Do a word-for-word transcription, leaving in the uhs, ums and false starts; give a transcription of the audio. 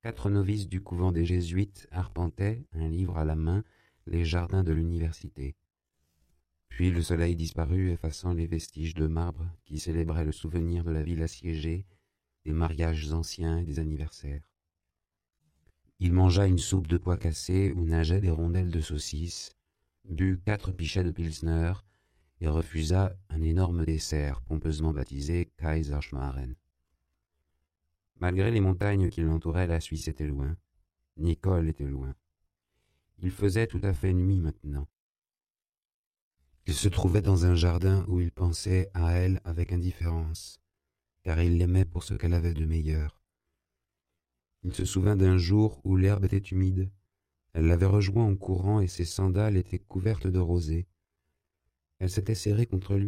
Quatre novices du couvent des Jésuites arpentaient, un livre à la main, les jardins de l'université. Puis le soleil disparut, effaçant les vestiges de marbre qui célébraient le souvenir de la ville assiégée, des mariages anciens et des anniversaires. Il mangea une soupe de pois cassés où nageaient des rondelles de saucisses, but quatre pichets de pilsner et refusa un énorme dessert pompeusement baptisé Kaiserschmarren. Malgré les montagnes qui l'entouraient, la Suisse était loin. Nicole était loin. Il faisait tout à fait nuit maintenant. Il se trouvait dans un jardin où il pensait à elle avec indifférence, car il l'aimait pour ce qu'elle avait de meilleur. Il se souvint d'un jour où l'herbe était humide. Elle l'avait rejoint en courant et ses sandales étaient couvertes de rosée. Elle s'était serrée contre lui